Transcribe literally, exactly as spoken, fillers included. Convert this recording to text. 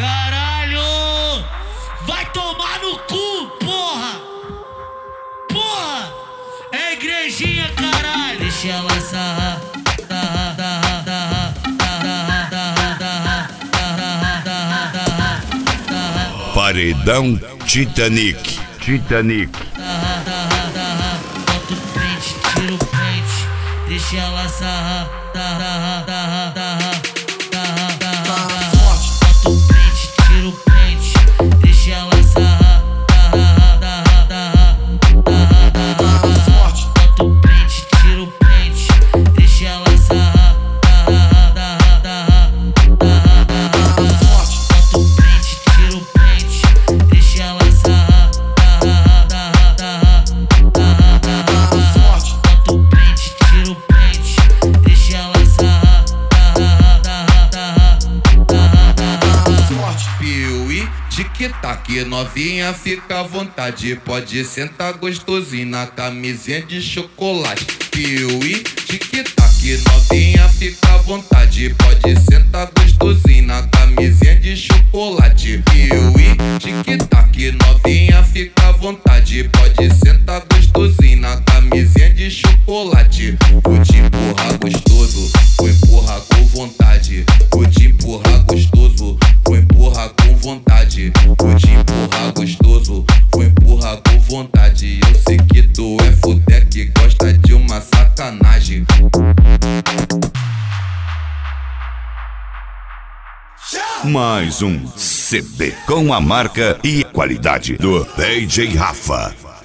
Caralho! Vai tomar no cu, porra! Porra! É igrejinha, caralho! Deixa ela sarrar. Sarrar, sarrar, sarrar, sarrar, sarrar, sarrar, sarrar, sarrar, sarrar, sarrar. Paredão Titanic. Titanic. Sarrar, sarrar, sarrar. Bota o print, tira o print. Deixa ela sarrar. Sarrar, sarrar, sarrar. Tic-tac, novinha, fica à vontade. Pode sentar gostosinho na camisinha de chocolate. Piuí, tic-tac, novinha, fica à vontade. Pode sentar gostosinho na camisinha de chocolate. Piuí, tic-tac, novinha, fica à vontade. Pode sentar gostosinho na camisinha de chocolate. Vou te empurrar gostoso, vou empurrar com vontade. Vou te empurrar gostoso, vou empurrar com vontade. Vou te empurrar gostoso, vou empurrar com vontade. Eu sei que tu é fudé que gosta de uma sacanagem. Mais um C D com a marca e qualidade do D J Rafa.